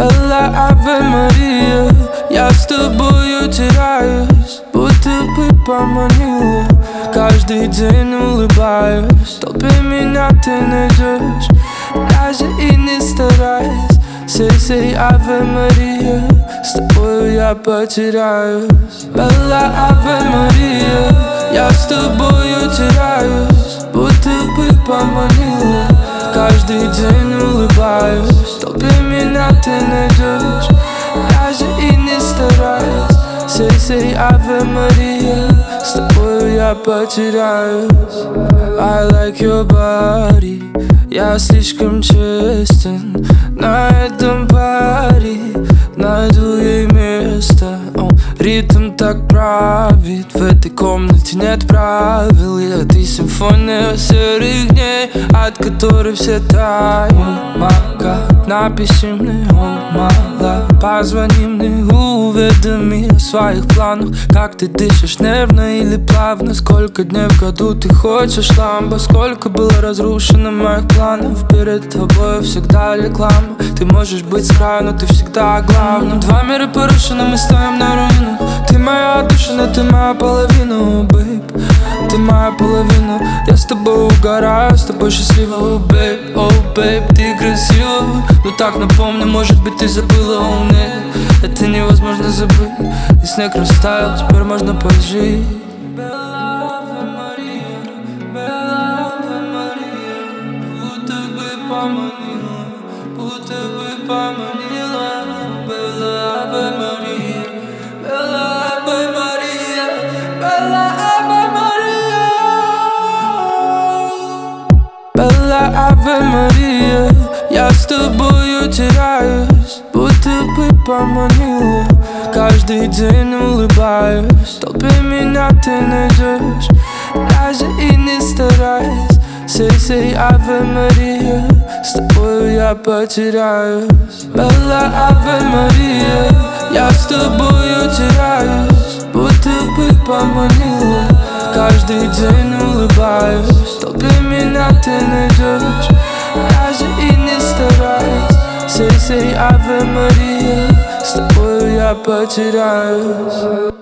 Белла Аве Мария, я с тобою теряюсь, будто бы поманила. Каждый день улыбаюсь, в толпе меня ты найдешь, даже и не стараясь. Сей Аве Мария, с тобою я потеряюсь. Белла Аве Мария, я с тобою теряюсь, будто бы поманила. Каждый день улыбаюсь, в толпе меня ты найдешь, даже и не стараясь. Сей Аве Мария, с тобою я потеряюсь. I like your body, я слишком честен. На этом паре найду ей место. Ритм так правит, в этой комнате нет правил. И ты симфония серых дней, от которой все тают. Мага, напиши мне, мала, позвони мне, уведоми о своих планах. Как ты дышишь, нервно или плавно? Сколько дней в году ты хочешь ламбо? Сколько было разрушено моих планов? Перед тобой всегда реклама. Ты можешь быть с краю, но ты всегда главным. Два мира порушены, мы стоим на руинах. Ты моя отдушина, ты моя половина, бэйб. Ты моя половина, я с тобой угораю, с тобой счастлива, о бэйб, о бэйб. Ты красива, но так напомни, может быть ты забыла, о нет. Это невозможно забыть, и снег растаял, теперь можно пожить. Белла Аве Мария, Белла Аве Мария, будто бы поманила, будто бы поманила. Белла Аве Мария, Белла Аве Мария, Белла Аве Мария. Белла Аве Мария, я с тобою теряюсь, будто бы поманила. Каждый день улыбаюсь, в толпе меня ты найдешь, даже и не стараясь. Сей Аве Мария, с тобою я потеряюсь. Белла Аве Мария, я с тобою теряюсь, будто бы поманила. Каждый день улыбаюсь, в толпе меня ты найдешь, даже и не стараясь. Сей Аве Мария, с тобою я потеряюсь.